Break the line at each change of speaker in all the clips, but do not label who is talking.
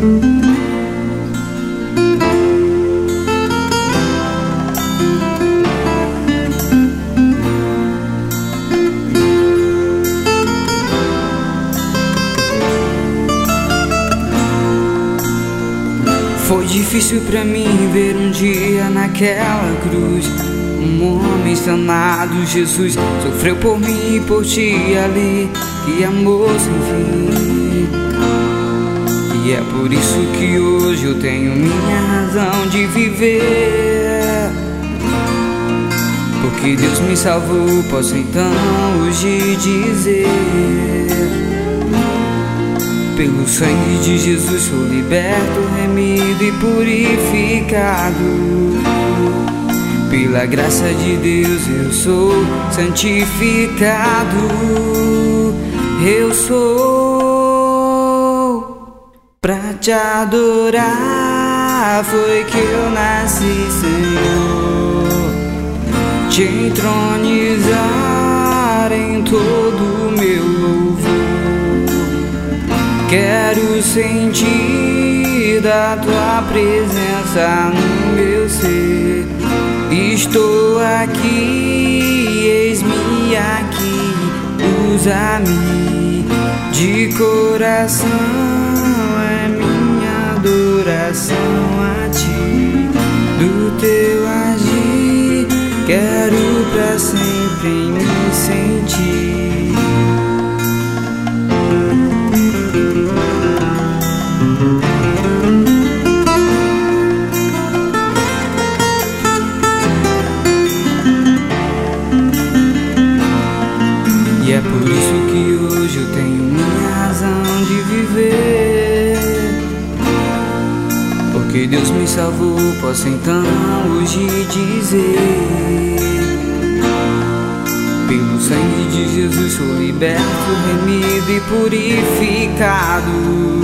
Foi difícil pra mim ver um dia naquela cruz um homem sanado, Jesus sofreu por mim e por ti ali, que amor sem fim. E é por isso que hoje eu tenho minha razão de viver, porque Deus me salvou, posso então hoje dizer: pelo sangue de Jesus sou liberto, remido e purificado. Pela graça de Deus eu sou santificado. Eu sou pra te adorar, foi que eu nasci, Senhor. Te entronizar em todo o meu louvor. Quero sentir da tua presença no meu ser. Estou aqui, eis-me aqui, usa-me de coração, é minha adoração a ti. Do teu agir, quero pra sempre me sentir. E é por isso que hoje eu tenho minha razão de viver, porque Deus me salvou, posso então hoje dizer: pelo sangue de Jesus sou liberto, remido e purificado.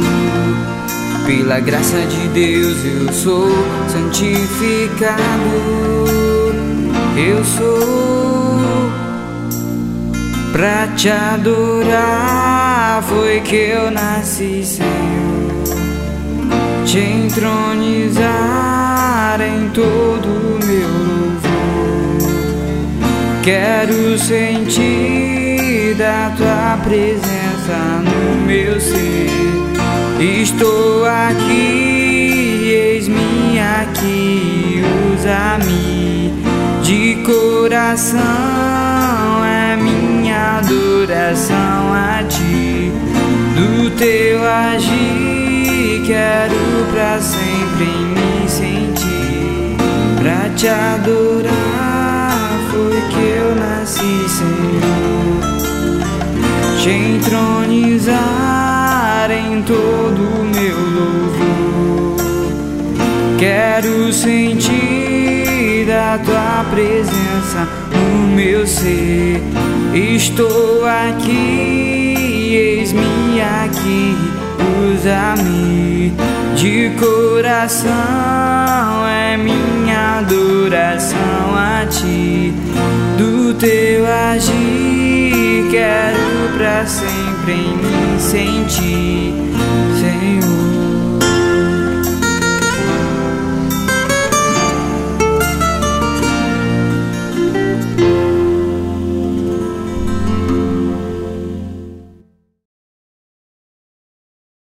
Pela graça de Deus eu sou santificado. Eu sou pra te adorar, foi que eu nasci, Senhor. Te entronizar em todo o meu louvor. Quero sentir da tua presença no meu ser. Estou aqui, eis-me aqui, usa-me de coração, é minha adoração a ti. Do teu agir, quero pra sempre me sentir. Pra te adorar, foi que eu nasci, Senhor. Te entronizar em todo o meu louvor. Quero sentir da tua presença no meu ser. Estou aqui, eis-me aqui, usa-me de coração, é minha adoração a ti. Do teu agir, quero pra sempre me sentir.